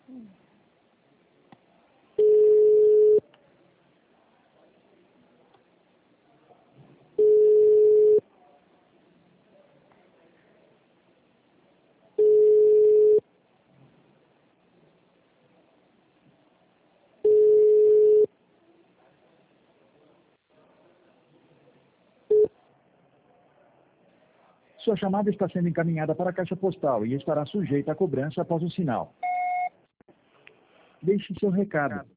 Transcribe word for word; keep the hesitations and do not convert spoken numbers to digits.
Sua chamada está sendo encaminhada para a caixa postal e estará sujeita a cobrança após o sinal. Deixe seu recado.